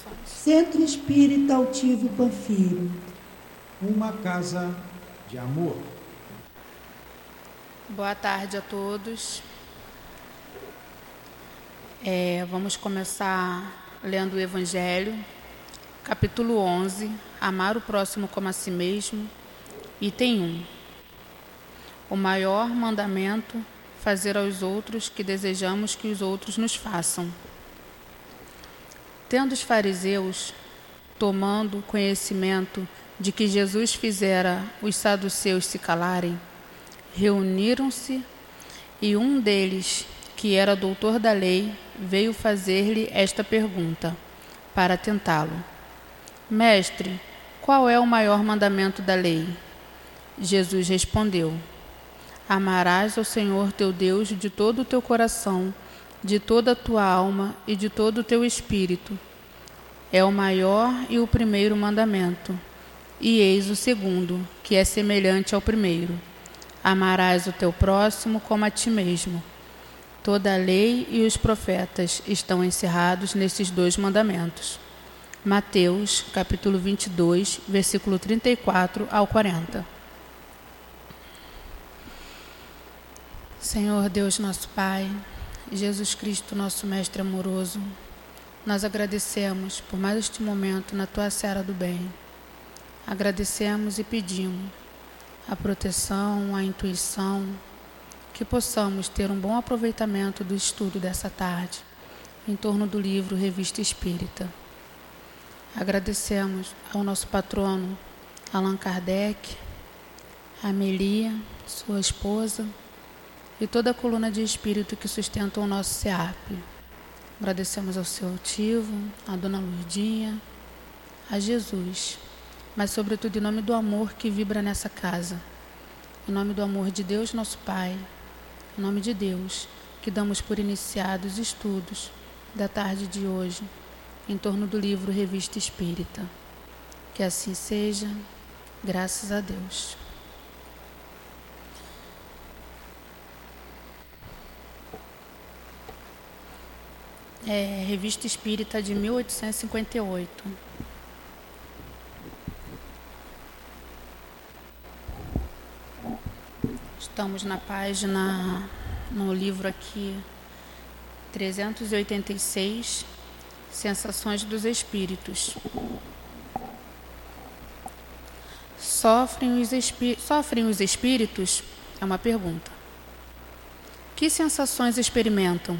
Centro Espírita Altivo Panfiro. Uma casa de amor. Boa tarde a todos. Vamos começar lendo o Evangelho, capítulo 11, amar o próximo como a si mesmo, item 1. O maior mandamento, fazer aos outros que desejamos que os outros nos façam. Tendo os fariseus, tomando conhecimento de que Jesus fizera os saduceus se calarem, reuniram-se e um deles, que era doutor da lei, veio fazer-lhe esta pergunta, para tentá-lo. Mestre, qual é o maior mandamento da lei? Jesus respondeu: Amarás ao Senhor teu Deus de todo o teu coração, de toda a tua alma e de todo o teu espírito. É o maior e o primeiro mandamento. E eis o segundo, que é semelhante ao primeiro. Amarás o teu próximo como a ti mesmo. Toda a lei e os profetas estão encerrados nesses dois mandamentos. Mateus, capítulo 22, versículo 34 ao 40. Senhor Deus nosso Pai, Jesus Cristo, nosso Mestre amoroso, nós agradecemos por mais este momento na Tua seara do bem. Agradecemos e pedimos a proteção, a intuição, que possamos ter um bom aproveitamento do estudo dessa tarde, em torno do livro Revista Espírita. Agradecemos ao nosso patrono Allan Kardec, a Amelia, sua esposa, e toda a coluna de espírito que sustentam o nosso SEAP. Agradecemos ao seu altivo, à Dona Lourdinha, a Jesus, mas sobretudo em nome do amor que vibra nessa casa, em nome do amor de Deus nosso Pai, em nome de Deus, que damos por iniciados os estudos da tarde de hoje, em torno do livro Revista Espírita. Que assim seja, graças a Deus. Revista Espírita de 1858. Estamos na página, no livro aqui, 386, Sensações dos Espíritos. Sofrem os espíritos? É uma pergunta. Que sensações experimentam?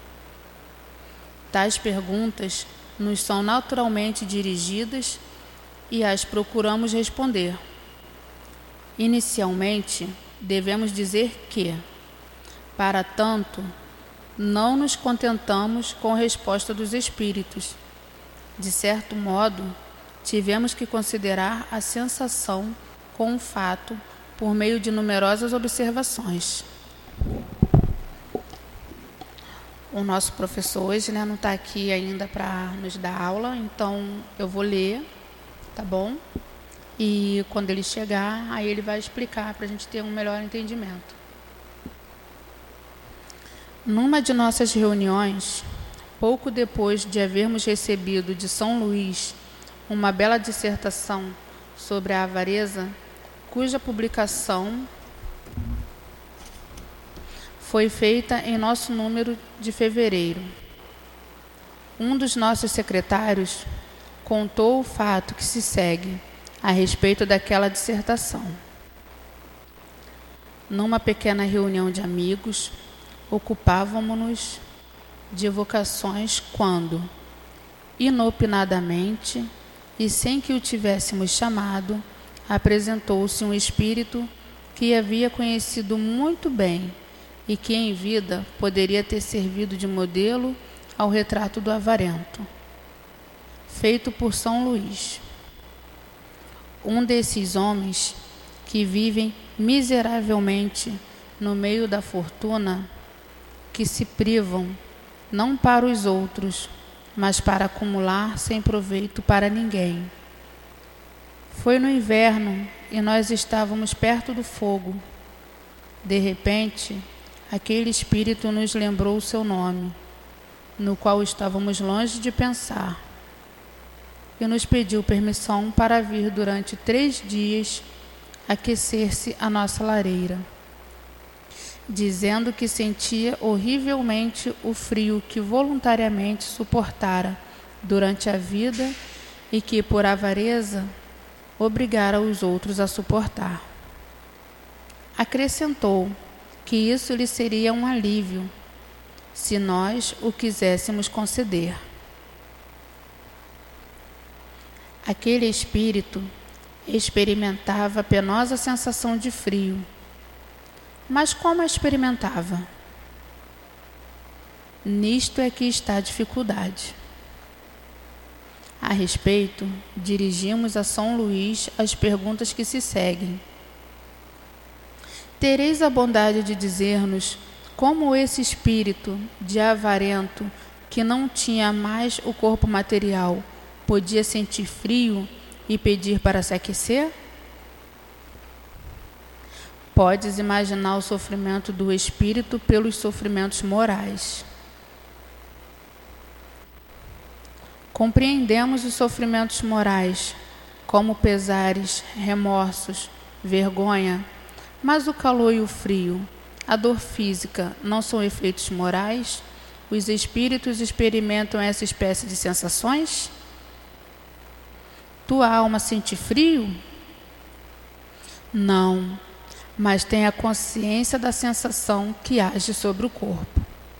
Tais perguntas nos são naturalmente dirigidas e as procuramos responder. Inicialmente, devemos dizer que, para tanto, não nos contentamos com a resposta dos espíritos. De certo modo, tivemos que considerar a sensação com o fato por meio de numerosas observações. O nosso professor hoje, não está aqui ainda para nos dar aula, então eu vou ler, tá bom? E quando ele chegar, aí ele vai explicar para a gente ter um melhor entendimento. Numa de nossas reuniões, pouco depois de havermos recebido de São Luís uma bela dissertação sobre a avareza, cuja publicação foi feita em nosso número de fevereiro. Um dos nossos secretários contou o fato que se segue a respeito daquela dissertação. Numa pequena reunião de amigos, ocupávamos-nos de evocações quando, inopinadamente e sem que o tivéssemos chamado, apresentou-se um espírito que havia conhecido muito bem e que em vida poderia ter servido de modelo ao retrato do avarento, feito por São Luís. Um desses homens que vivem miseravelmente no meio da fortuna, que se privam não para os outros, mas para acumular sem proveito para ninguém. Foi no inverno e nós estávamos perto do fogo. De repente, aquele espírito nos lembrou o seu nome, no qual estávamos longe de pensar. e nos pediu permissão para vir durante 3 dias aquecer-se à nossa lareira, dizendo que sentia horrivelmente o frio que voluntariamente suportara durante a vida e que, por avareza, obrigara os outros a suportar. Acrescentou que isso lhe seria um alívio, se nós o quiséssemos conceder. Aquele espírito experimentava a penosa sensação de frio. Mas como a experimentava? Nisto é que está a dificuldade. A respeito, dirigimos a São Luís as perguntas que se seguem. Tereis a bondade de dizer-nos como esse espírito de avarento, que não tinha mais o corpo material, podia sentir frio e pedir para se aquecer? Podes imaginar o sofrimento do espírito pelos sofrimentos morais. Compreendemos os sofrimentos morais, como pesares, remorsos, vergonha, mas o calor e o frio, a dor física, não são efeitos morais? Os espíritos experimentam essa espécie de sensações? Tua alma sente frio? Não, mas tem a consciência da sensação que age sobre o corpo.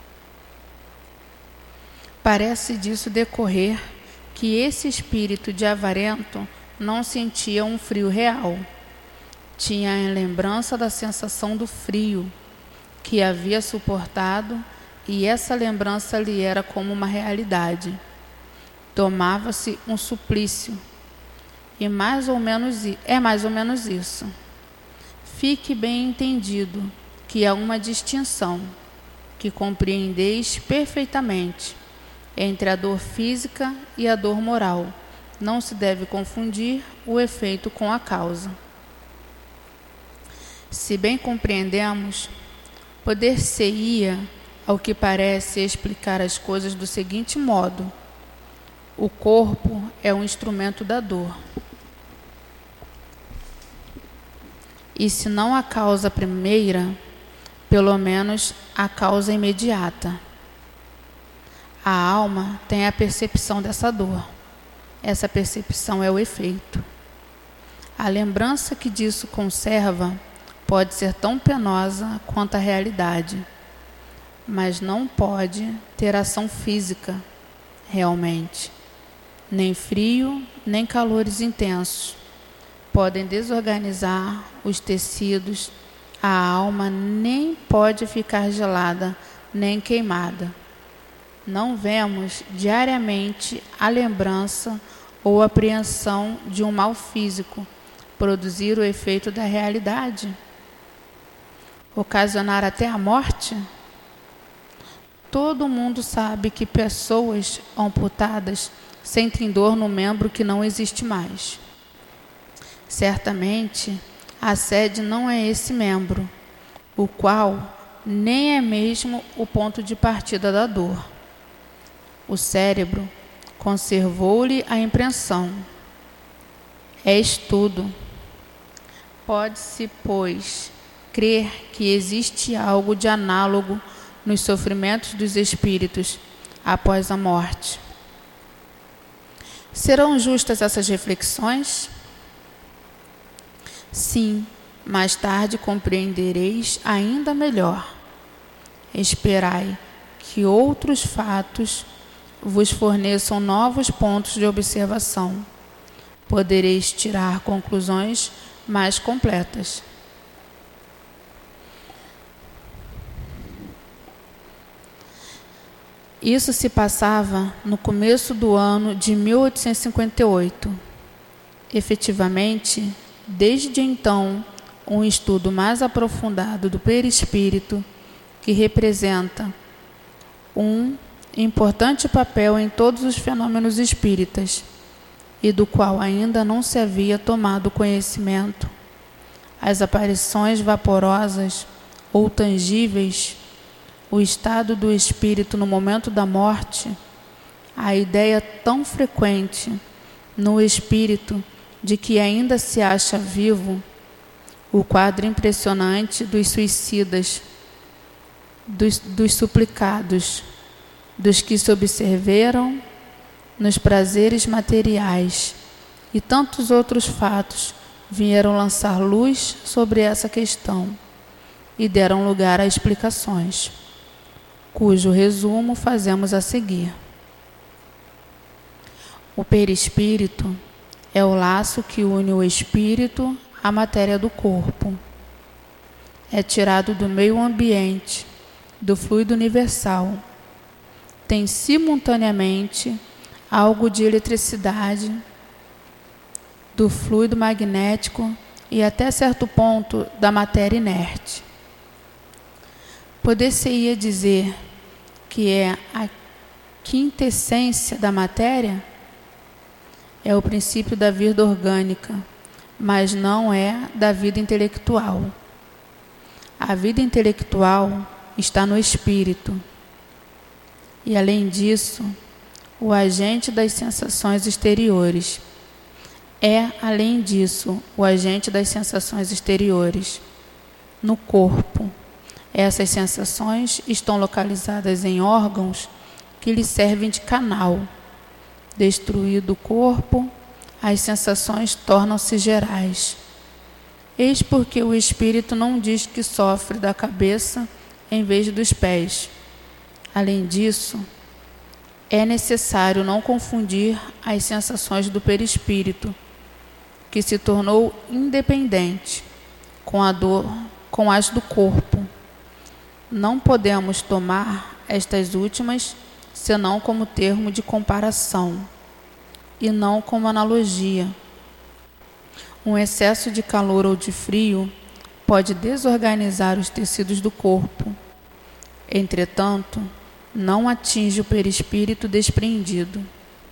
Parece disso decorrer que esse espírito de avarento não sentia um frio real. Tinha a lembrança da sensação do frio que havia suportado, e essa lembrança lhe era como uma realidade. Tomava-se um suplício, e mais ou menos isso. Fique bem entendido que há uma distinção, que compreendeis perfeitamente, entre a dor física e a dor moral. Não se deve confundir o efeito com a causa. Se bem compreendemos, poder-se-ia, ao que parece, explicar as coisas do seguinte modo: o corpo é um instrumento da dor. E se não a causa primeira, pelo menos a causa imediata. A alma tem a percepção dessa dor. Essa percepção é o efeito. A lembrança que disso conserva pode ser tão penosa quanto a realidade, mas não pode ter ação física, realmente. Nem frio, nem calores intensos podem desorganizar os tecidos. A alma nem pode ficar gelada, nem queimada. Não vemos diariamente a lembrança ou apreensão de um mal físico produzir o efeito da realidade, ocasionar até a morte? Todo mundo sabe que pessoas amputadas sentem dor no membro que não existe mais. Certamente, a sede não é esse membro, o qual nem é mesmo o ponto de partida da dor. O cérebro conservou-lhe a impressão. É estudo. Pode-se, pois, crer que existe algo de análogo nos sofrimentos dos espíritos após a morte. Serão justas essas reflexões? Sim, mais tarde compreendereis ainda melhor. Esperai que outros fatos vos forneçam novos pontos de observação. Podereis tirar conclusões mais completas. Isso se passava no começo do ano de 1858. Efetivamente, desde então, um estudo mais aprofundado do perispírito, que representa um importante papel em todos os fenômenos espíritas, e do qual ainda não se havia tomado conhecimento. As aparições vaporosas ou tangíveis, o estado do espírito no momento da morte, a ideia tão frequente no espírito de que ainda se acha vivo, o quadro impressionante dos suicidas, dos suplicados, dos que se observeram nos prazeres materiais e tantos outros fatos vieram lançar luz sobre essa questão e deram lugar a explicações, cujo resumo fazemos a seguir. O perispírito é o laço que une o espírito à matéria do corpo. É tirado do meio ambiente, do fluido universal. Tem simultaneamente algo de eletricidade, do fluido magnético e até certo ponto da matéria inerte. Poder-se-ia dizer que é a quintessência da matéria? É o princípio da vida orgânica, mas não é da vida intelectual. A vida intelectual está no espírito. E, além disso, o agente das sensações exteriores. Além disso, o agente das sensações exteriores, no corpo. Essas sensações estão localizadas em órgãos que lhe servem de canal. Destruído o corpo, as sensações tornam-se gerais. Eis porque o espírito não diz que sofre da cabeça em vez dos pés. Além disso, é necessário não confundir as sensações do perispírito, que se tornou independente, com as do corpo. Não podemos tomar estas últimas senão como termo de comparação, e não como analogia. Um excesso de calor ou de frio pode desorganizar os tecidos do corpo. Entretanto, não atinge o perispírito desprendido.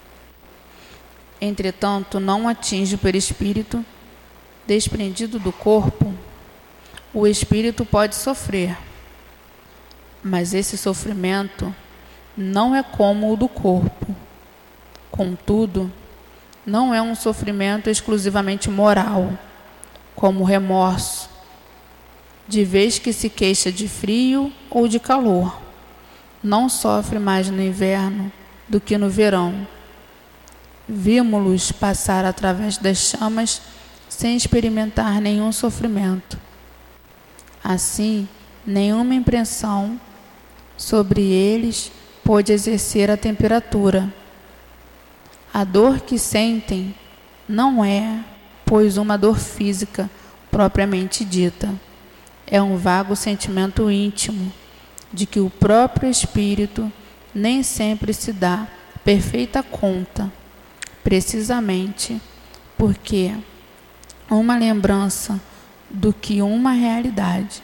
Do corpo. O espírito pode sofrer, mas esse sofrimento não é como o do corpo. Contudo, não é um sofrimento exclusivamente moral, como o remorso, de vez que se queixa de frio ou de calor. Não sofre mais no inverno do que no verão. Vimos-los passar através das chamas sem experimentar nenhum sofrimento. Assim, nenhuma impressão sobre eles pôde exercer a temperatura. A dor que sentem não é, pois, uma dor física propriamente dita. É um vago sentimento íntimo de que o próprio espírito nem sempre se dá perfeita conta, precisamente porque uma lembrança do que uma realidade,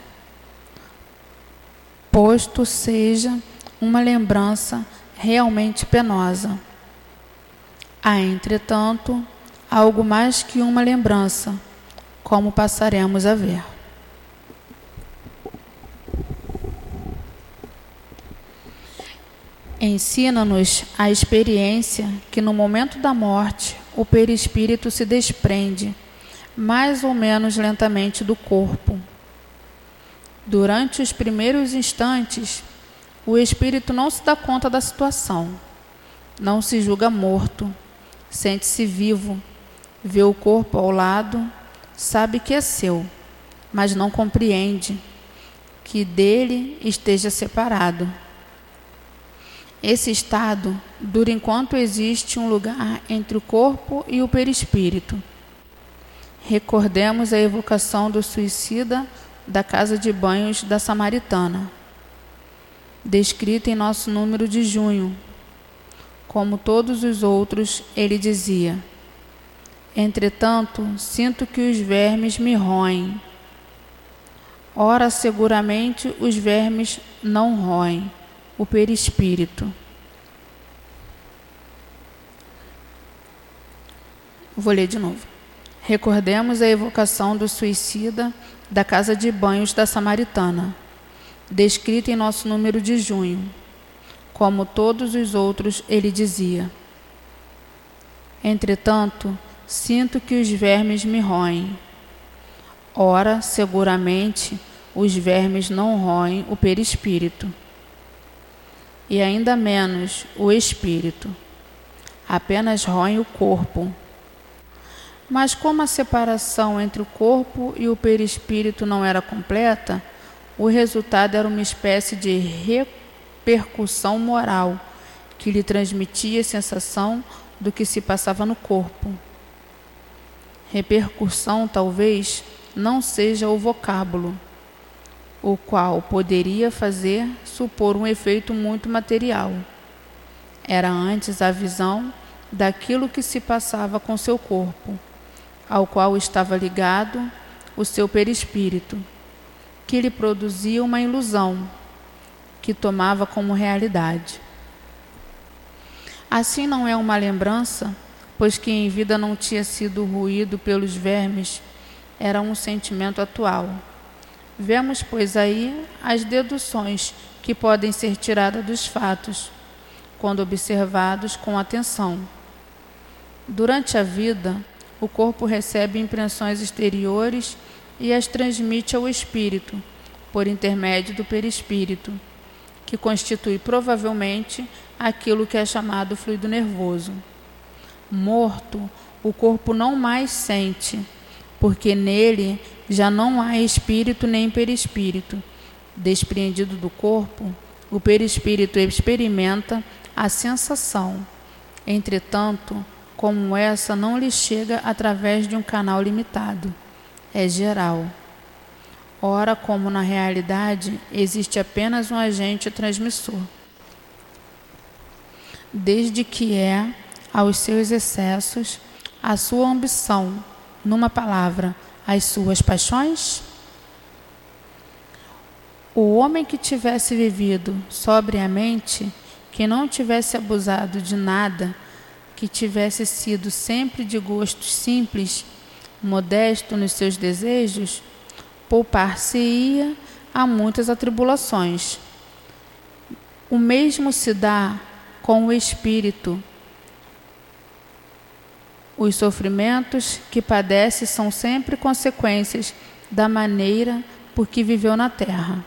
posto seja uma lembrança realmente penosa. Há, entretanto, algo mais que uma lembrança, como passaremos a ver. Ensina-nos a experiência que no momento da morte o perispírito se desprende, mais ou menos lentamente, do corpo. Durante os primeiros instantes, o espírito não se dá conta da situação, não se julga morto, sente-se vivo, vê o corpo ao lado, sabe que é seu, mas não compreende que dele esteja separado. Esse estado dura enquanto existe um lugar entre o corpo e o perispírito. Recordemos a evocação do suicida da casa de banhos da Samaritana, descrita em nosso número de junho. Como todos os outros, ele dizia: entretanto, sinto que os vermes me roem. Ora, seguramente os vermes não roem o perispírito. Vou ler de novo. Recordemos a evocação do suicida da casa de banhos da Samaritana, descrita em nosso número de junho. Como todos os outros, ele dizia: Entretanto, sinto que os vermes me roem. Ora, seguramente, os vermes não roem o perispírito, e ainda menos o espírito, apenas roem o corpo. Mas como a separação entre o corpo e o perispírito não era completa, o resultado era uma espécie de repercussão moral que lhe transmitia a sensação do que se passava no corpo. Repercussão talvez não seja o vocábulo, o qual poderia fazer supor um efeito muito material. Era antes a visão daquilo que se passava com seu corpo, ao qual estava ligado o seu perispírito, que lhe produzia uma ilusão, que tomava como realidade. Assim não é uma lembrança, pois que em vida não tinha sido ruído pelos vermes, era um sentimento atual. Vemos, pois, aí as deduções que podem ser tiradas dos fatos, quando observados com atenção. Durante a vida, o corpo recebe impressões exteriores e as transmite ao espírito, por intermédio do perispírito, que constitui provavelmente aquilo que é chamado fluido nervoso. Morto, o corpo não mais sente, porque nele já não há espírito nem perispírito. Despreendido do corpo, o perispírito experimenta a sensação. Entretanto, como essa não lhe chega através de um canal limitado, é geral. Ora, como na realidade existe apenas um agente transmissor, desde que é, aos seus excessos, a sua ambição, numa palavra, as suas paixões? O homem que tivesse vivido sobriamente, que não tivesse abusado de nada, que tivesse sido sempre de gostos simples, modesto nos seus desejos, poupar-se-ia a muitas atribulações. O mesmo se dá com o espírito. Os sofrimentos que padece são sempre consequências da maneira por que viveu na terra.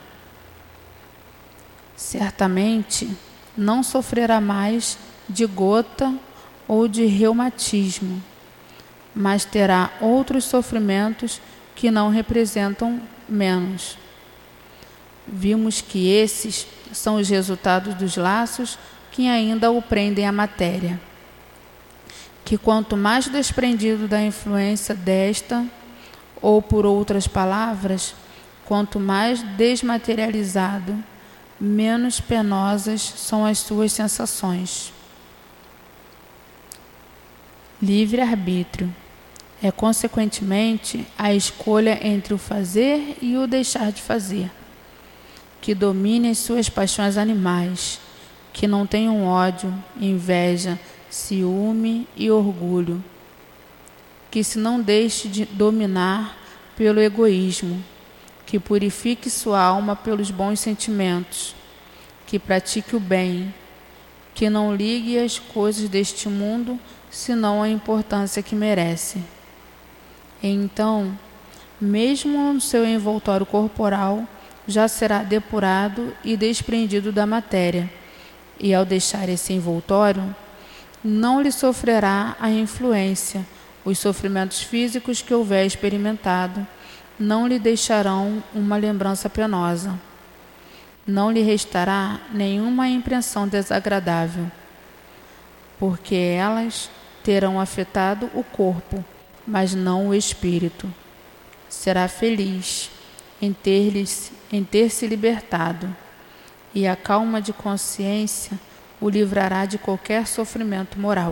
Certamente não sofrerá mais de gota ou de reumatismo, mas terá outros sofrimentos que não representam menos. Vimos que esses são os resultados dos laços que ainda o prendem à matéria, que quanto mais desprendido da influência desta, ou por outras palavras, quanto mais desmaterializado, menos penosas são as suas sensações. Livre-arbítrio é, consequentemente, a escolha entre o fazer e o deixar de fazer, que domine as suas paixões animais, que não tenham ódio, inveja, ciúme e orgulho, que se não deixe de dominar pelo egoísmo, que purifique sua alma pelos bons sentimentos, que pratique o bem, que não ligue as coisas deste mundo senão a importância que merece. Então, mesmo no seu envoltório corporal, já será depurado e desprendido da matéria, e ao deixar esse envoltório, não lhe sofrerá a influência, os sofrimentos físicos que houver experimentado, não lhe deixarão uma lembrança penosa. Não lhe restará nenhuma impressão desagradável, porque elas terão afetado o corpo, mas não o espírito. Será feliz em ter se libertado, e a calma de consciência o livrará de qualquer sofrimento moral.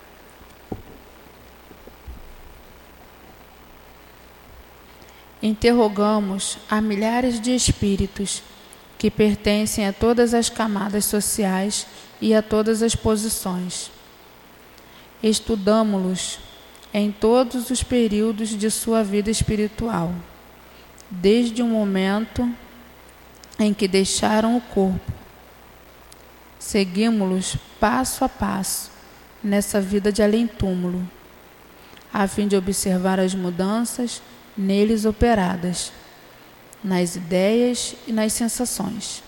Interrogamos a milhares de espíritos que pertencem a todas as camadas sociais e a todas as posições. Estudamo-los em todos os períodos de sua vida espiritual, desde o momento em que deixaram o corpo. Seguimos-los passo a passo, nessa vida de além-túmulo, a fim de observar as mudanças neles operadas, nas ideias e nas sensações.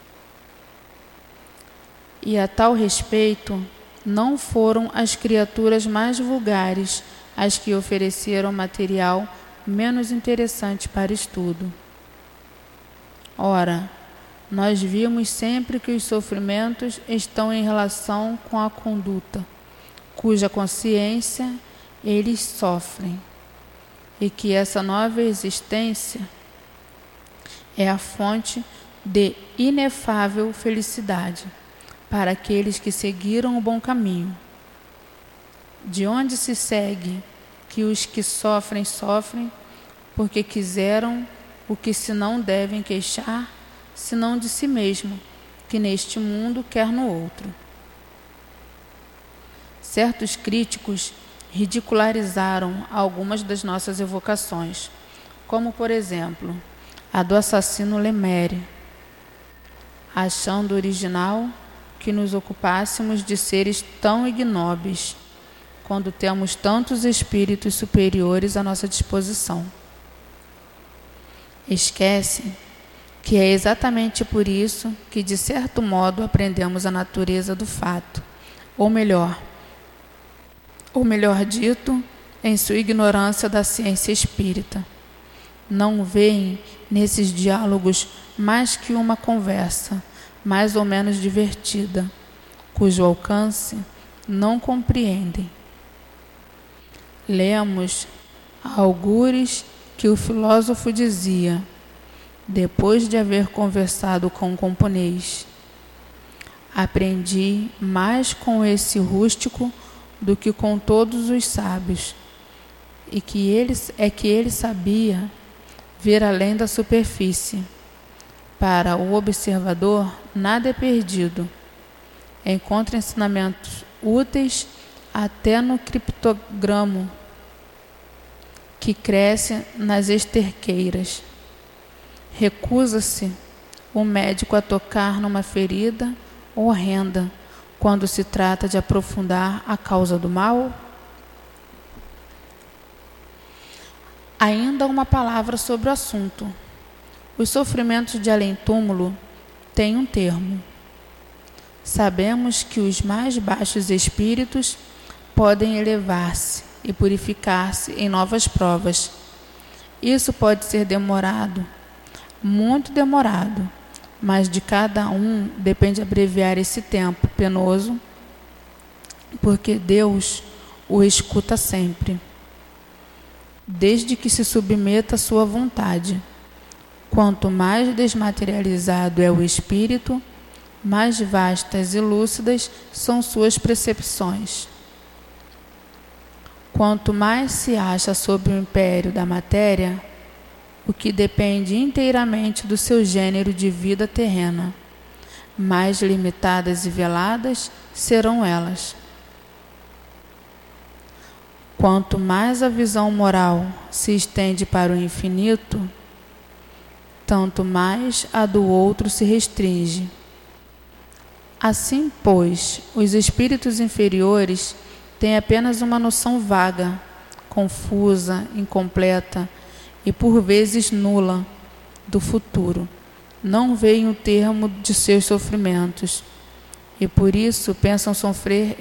E a tal respeito, não foram as criaturas mais vulgares as que ofereceram material menos interessante para estudo. Ora, nós vimos sempre que os sofrimentos estão em relação com a conduta, cuja consciência eles sofrem, e que essa nova existência é a fonte de inefável felicidade para aqueles que seguiram o bom caminho. De onde se segue que os que sofrem, sofrem porque quiseram o que se não devem queixar, senão de si mesmo, que neste mundo quer no outro. Certos críticos ridicularizaram algumas das nossas evocações, como, por exemplo, a do assassino Lemere, achando original que nos ocupássemos de seres tão ignóbeis, quando temos tantos espíritos superiores à nossa disposição. Esquece que é exatamente por isso que, de certo modo, aprendemos a natureza do fato, ou melhor dito, em sua ignorância da ciência espírita. Não veem nesses diálogos mais que uma conversa, mais ou menos divertida, cujo alcance não compreendem. Lemos algures que o filósofo dizia, depois de haver conversado com o camponês: aprendi mais com esse rústico do que com todos os sábios, e que ele sabia ver além da superfície. Para o observador, nada é perdido. Encontra ensinamentos úteis até no criptogramo que cresce nas esterqueiras. Recusa-se o médico a tocar numa ferida horrenda quando se trata de aprofundar a causa do mal? Ainda uma palavra sobre o assunto. Os sofrimentos de além-túmulo têm um termo. Sabemos que os mais baixos espíritos podem elevar-se e purificar-se em novas provas. Isso pode ser demorado, muito demorado, mas de cada um depende abreviar esse tempo penoso, porque Deus o escuta sempre, desde que se submeta à sua vontade. Quanto mais desmaterializado é o espírito, mais vastas e lúcidas são suas percepções. Quanto mais se acha sob o império da matéria, o que depende inteiramente do seu gênero de vida terrena, mais limitadas e veladas serão elas. Quanto mais a visão moral se estende para o infinito, tanto mais a do outro se restringe. Assim, pois, os espíritos inferiores têm apenas uma noção vaga, confusa, incompleta e por vezes nula do futuro. Não veem o termo de seus sofrimentos e por isso pensam sofrer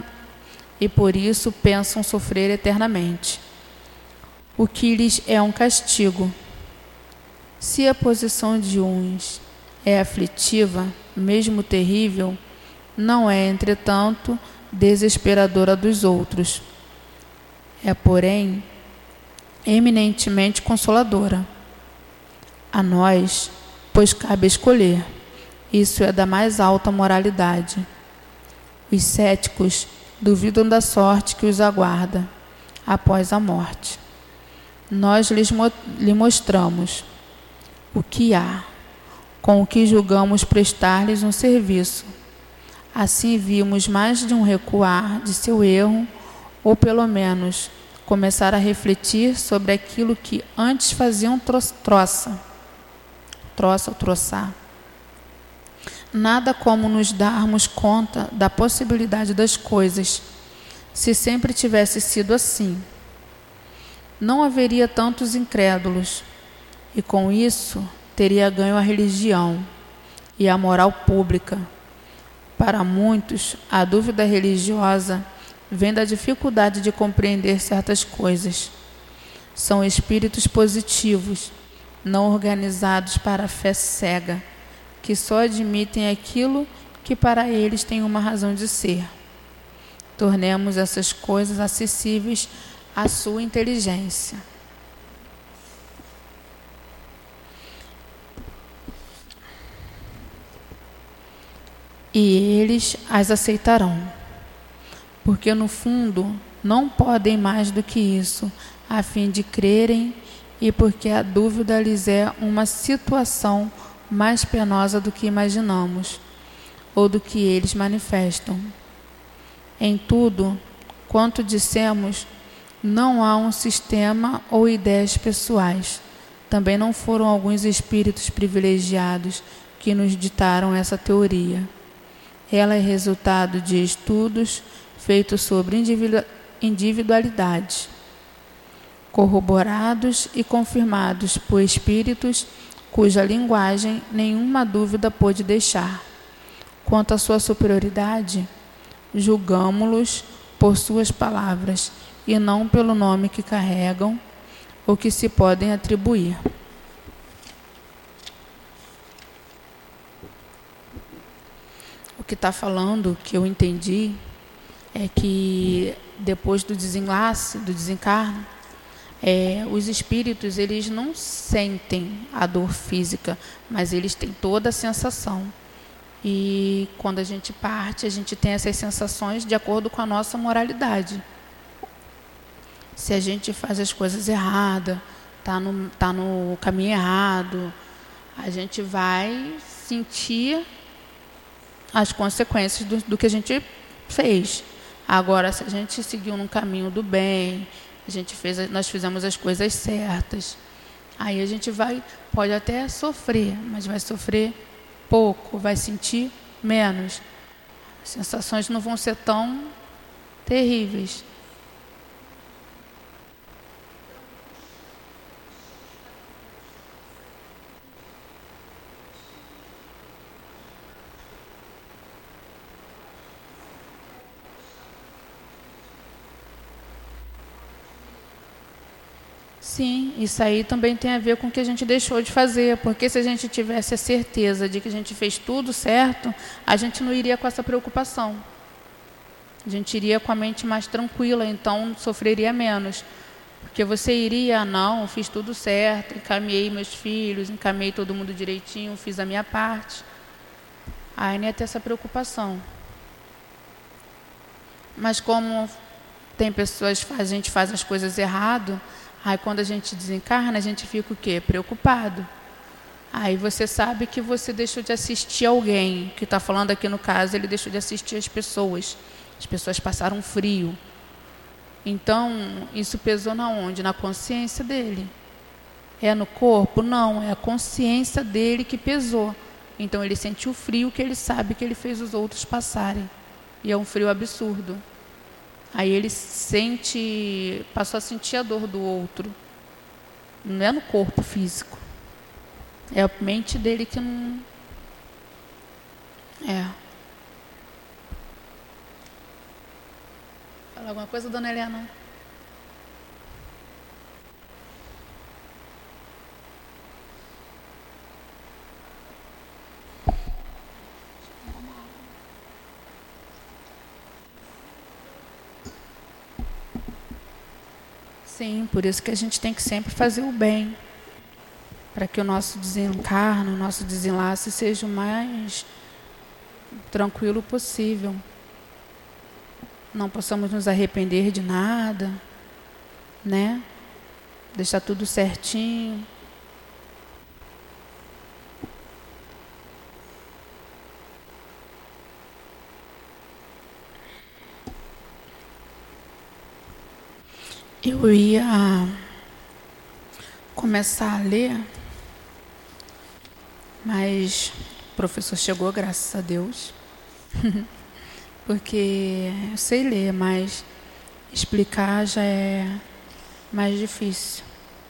eternamente, o que lhes é um castigo. Se a posição de uns é aflitiva, mesmo terrível, não é, entretanto, desesperadora dos outros. É, porém, eminentemente consoladora. A nós, pois cabe escolher. Isso é da mais alta moralidade. Os céticos duvidam da sorte que os aguarda após a morte. Nós lhe mostramos o que há, com o que julgamos prestar-lhes um serviço. Assim vimos mais de um recuar de seu erro, ou pelo menos começar a refletir sobre aquilo que antes faziam troça ou troçar. Nada como nos darmos conta da possibilidade das coisas Se sempre tivesse sido assim, não haveria tantos incrédulos, e com isso teria ganho a religião e a moral pública. Para muitos, a dúvida religiosa vem da dificuldade de compreender certas coisas. São espíritos positivos, não organizados para a fé cega, que só admitem aquilo que para eles tem uma razão de ser. Tornemos essas coisas acessíveis à sua inteligência. E eles as aceitarão, porque no fundo não podem mais do que isso, a fim de crerem, e porque a dúvida lhes é uma situação mais penosa do que imaginamos, ou do que eles manifestam. Em tudo quanto dissemos, não há um sistema ou ideias pessoais. Também não foram alguns espíritos privilegiados que nos ditaram essa teoria. Ela é resultado de estudos feitos sobre individualidade, corroborados e confirmados por espíritos cuja linguagem nenhuma dúvida pôde deixar. Quanto à sua superioridade, julgamo-los por suas palavras e não pelo nome que carregam ou que se podem atribuir. O que está falando, que eu entendi, é que depois do desenlace, do desencarno, os espíritos, eles não sentem a dor física, mas eles têm toda a sensação. E quando a gente parte, a gente tem essas sensações de acordo com a nossa moralidade. Se a gente faz as coisas erradas, tá no caminho errado, a gente vai sentir as consequências do que a gente fez. Agora, se a gente seguiu no caminho do bem, nós fizemos as coisas certas, aí a gente pode até sofrer, mas vai sofrer pouco, vai sentir menos. As sensações não vão ser tão terríveis. Sim, isso aí também tem a ver com o que a gente deixou de fazer, porque se a gente tivesse a certeza de que a gente fez tudo certo, a gente não iria com essa preocupação. A gente iria com a mente mais tranquila, então sofreria menos. Porque você iria, não, fiz tudo certo, encaminhei meus filhos, encaminhei todo mundo direitinho, fiz a minha parte. Aí não ia ter essa preocupação. Mas como tem pessoas, a gente faz as coisas errado, aí quando a gente desencarna, a gente fica o quê? Preocupado. Aí você sabe que você deixou de assistir alguém, que está falando aqui no caso, ele deixou de assistir as pessoas. As pessoas passaram frio. Então, isso pesou na onde? Na consciência dele. É no corpo? Não, é a consciência dele que pesou. Então ele sentiu frio que ele sabe que ele fez os outros passarem. E é um frio absurdo. Aí ele passou a sentir a dor do outro. Não é no corpo físico. É a mente dele que não... Fala alguma coisa, dona Helena? Sim, por isso que a gente tem que sempre fazer o bem, para que o nosso desencarno, o nosso desenlace seja o mais tranquilo possível. Não possamos nos arrepender de nada, né? Deixar tudo certinho. Eu ia começar a ler, mas o professor chegou, graças a Deus, porque eu sei ler, mas explicar já é mais difícil.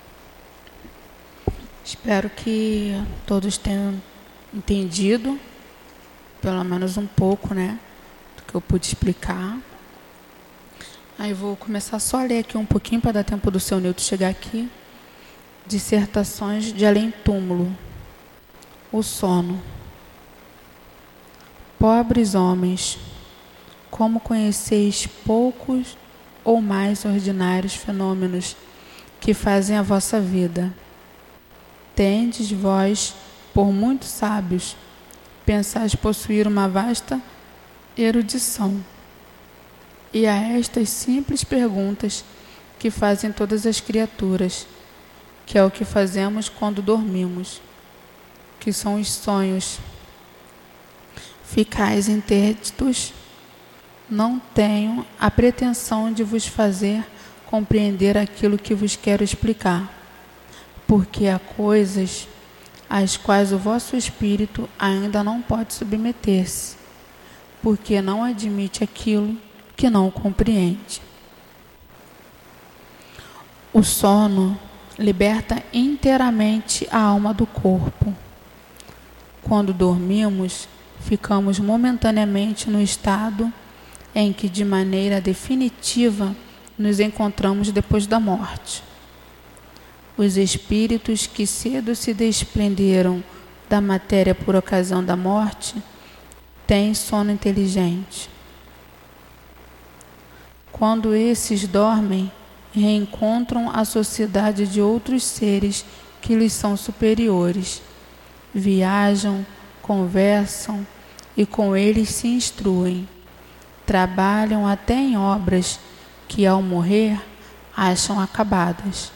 Espero que todos tenham entendido, pelo menos um pouco, né, do que eu pude explicar. Aí vou começar só a ler aqui um pouquinho para dar tempo do seu Newton chegar aqui. Dissertações de além-túmulo. O sono. Pobres homens, como conheceis poucos ou mais ordinários fenômenos que fazem a vossa vida. Tendes vós, por muito sábios, pensais possuir uma vasta erudição. E a estas simples perguntas que fazem todas as criaturas, que é o que fazemos quando dormimos, que são os sonhos, ficais interditos. Não tenho a pretensão de vos fazer compreender aquilo que vos quero explicar, porque há coisas às quais o vosso espírito ainda não pode submeter-se, porque não admite aquilo que não compreende. O sono liberta inteiramente a alma do corpo. Quando dormimos, ficamos momentaneamente no estado em que de maneira definitiva nos encontramos depois da morte. Os espíritos que cedo se desprenderam da matéria por ocasião da morte têm sono inteligente. Quando esses dormem, reencontram a sociedade de outros seres que lhes são superiores, viajam, conversam e com eles se instruem, trabalham até em obras que ao morrer acham acabadas.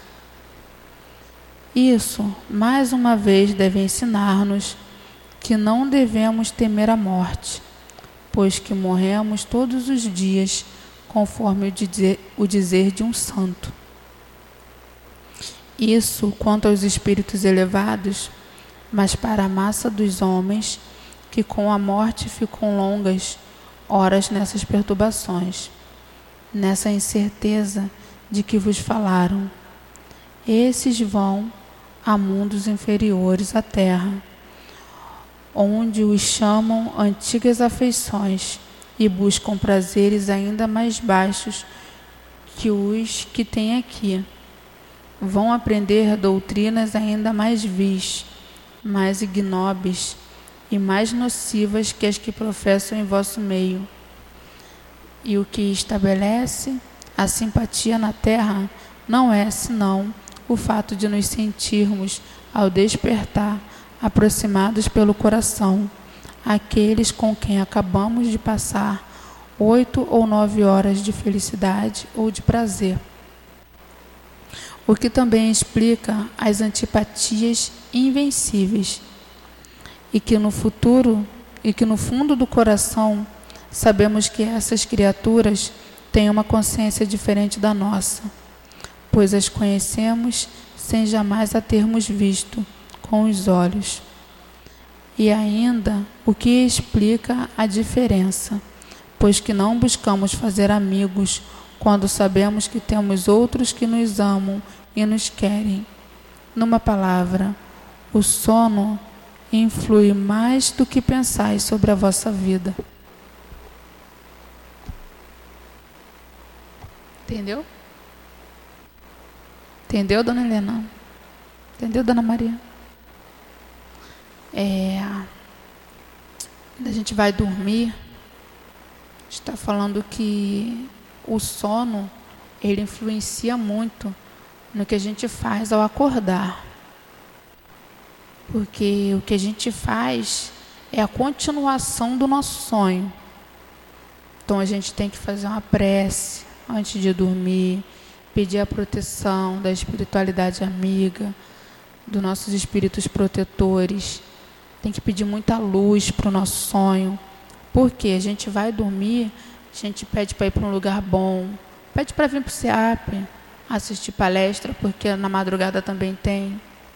Isso, mais uma vez, deve ensinar-nos que não devemos temer a morte, pois que morremos todos os dias, conforme o dizer de um santo. Isso quanto aos espíritos elevados, mas para a massa dos homens, que com a morte ficam longas horas nessas perturbações, nessa incerteza de que vos falaram. Esses vão a mundos inferiores à terra, onde os chamam antigas afeições e buscam prazeres ainda mais baixos que os que têm aqui. Vão aprender doutrinas ainda mais vis, mais ignóbeis e mais nocivas que as que professam em vosso meio. E o que estabelece a simpatia na terra não é senão o fato de nos sentirmos, ao despertar, aproximados pelo coração, aqueles com quem acabamos de passar 8 ou 9 horas de felicidade ou de prazer. O que também explica as antipatias invencíveis, e que no fundo do coração sabemos que essas criaturas têm uma consciência diferente da nossa, pois as conhecemos sem jamais a termos visto com os olhos. E ainda o que explica a diferença, pois que não buscamos fazer amigos quando sabemos que temos outros que nos amam e nos querem. Numa palavra, o sono influi mais do que pensais sobre a vossa vida. Entendeu? Entendeu, dona Helena? Entendeu, dona Maria? Quando a gente vai dormir, está falando que o sono, ele influencia muito no que a gente faz ao acordar. Porque o que a gente faz é a continuação do nosso sonho. Então a gente tem que fazer uma prece antes de dormir, pedir a proteção da espiritualidade amiga, dos nossos espíritos protetores. Tem que pedir muita luz para o nosso sonho. Porque a gente vai dormir, a gente pede para ir para um lugar bom, pede para vir para o SEAP, assistir palestra, porque na madrugada também tem.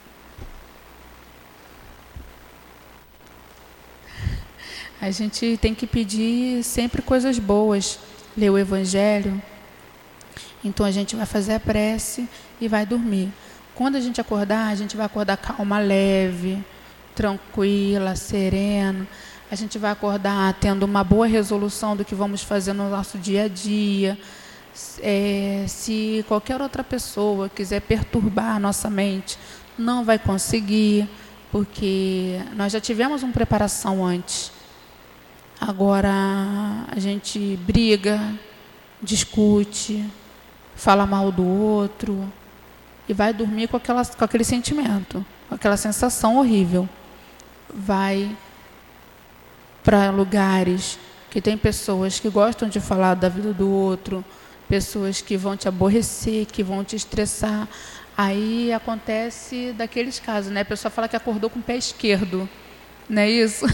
A gente tem que pedir sempre coisas boas, ler o Evangelho, Então a gente vai fazer a prece e vai dormir. Quando a gente acordar, a gente vai acordar calma, leve, tranquila, serena. A gente vai acordar tendo uma boa resolução do que vamos fazer no nosso dia a dia. Se qualquer outra pessoa quiser perturbar a nossa mente, não vai conseguir, porque nós já tivemos uma preparação antes. Agora a gente briga, discute, fala mal do outro e vai dormir com aquele sentimento, com aquela sensação horrível. Vai para lugares que tem pessoas que gostam de falar da vida do outro, pessoas que vão te aborrecer, que vão te estressar. Aí acontece daqueles casos, né? A pessoa fala que acordou com o pé esquerdo, não é isso?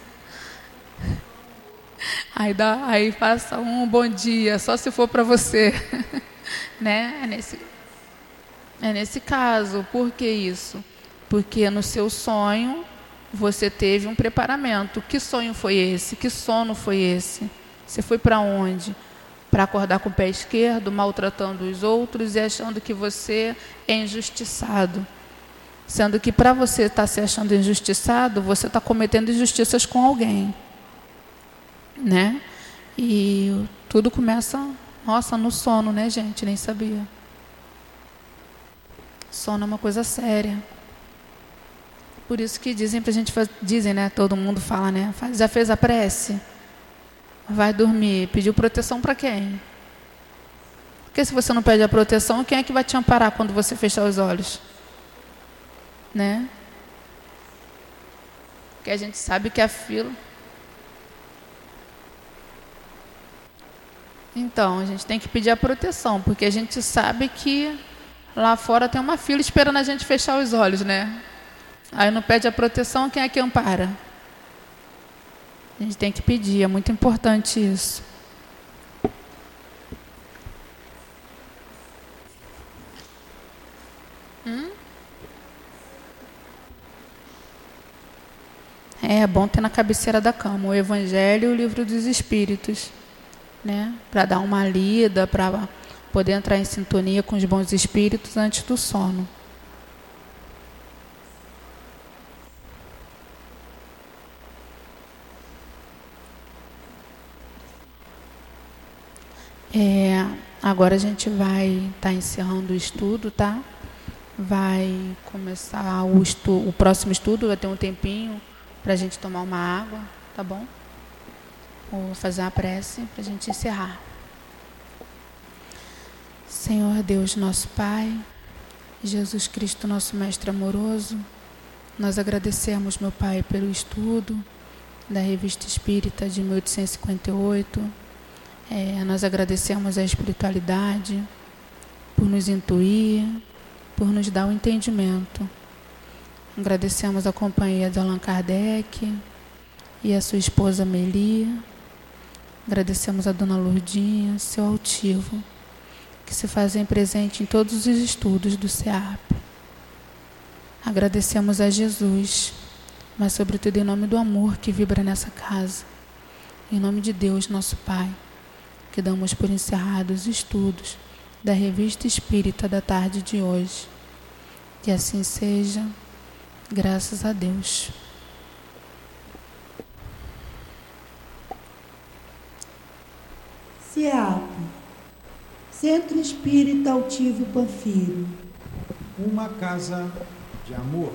Aí passa um bom dia, só se for para você, né? É nesse caso. Por que isso? Porque no seu sonho você teve um preparamento. Que sonho foi esse? Que sono foi esse? Você foi para onde? Para acordar com o pé esquerdo, maltratando os outros e achando que você é injustiçado. Sendo que para você estar se achando injustiçado, você está cometendo injustiças com alguém, né? E tudo começa, no sono, né, gente? Nem sabia. Sono é uma coisa séria. Por isso que dizem pra gente, dizem, né? Todo mundo fala, né? Já fez a prece? Vai dormir. Pediu proteção para quem? Porque se você não pede a proteção, quem é que vai te amparar quando você fechar os olhos? Né? Porque a gente sabe que a fila... Então, a gente tem que pedir a proteção, porque a gente sabe que lá fora tem uma fila esperando a gente fechar os olhos, né? Aí não pede a proteção, quem é que ampara? A gente tem que pedir, é muito importante isso. É bom ter na cabeceira da cama o Evangelho e o Livro dos Espíritos, né? Para dar uma lida, para poder entrar em sintonia com os bons espíritos antes do sono. Agora a gente vai estar encerrando o estudo, tá? Vai começar o próximo estudo, vai ter um tempinho para a gente tomar uma água, tá bom? Vou fazer uma prece para a gente encerrar. Senhor Deus, nosso Pai, Jesus Cristo, nosso Mestre amoroso, nós agradecemos, meu Pai, pelo estudo da Revista Espírita de 1858. Nós agradecemos a espiritualidade por nos intuir, por nos dar o entendimento. Agradecemos a companhia de Allan Kardec e a sua esposa Meli. Agradecemos a Dona Lourdinha, seu altivo, que se fazem presente em todos os estudos do SEAP. Agradecemos a Jesus, mas sobretudo em nome do amor que vibra nessa casa. Em nome de Deus, nosso Pai, que damos por encerrados os estudos da Revista Espírita da tarde de hoje. Que assim seja, graças a Deus. SEAP, Centro Espírita Altivo Panfiro. Uma casa de amor.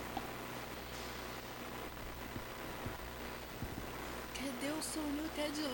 Cadê o som? Cadê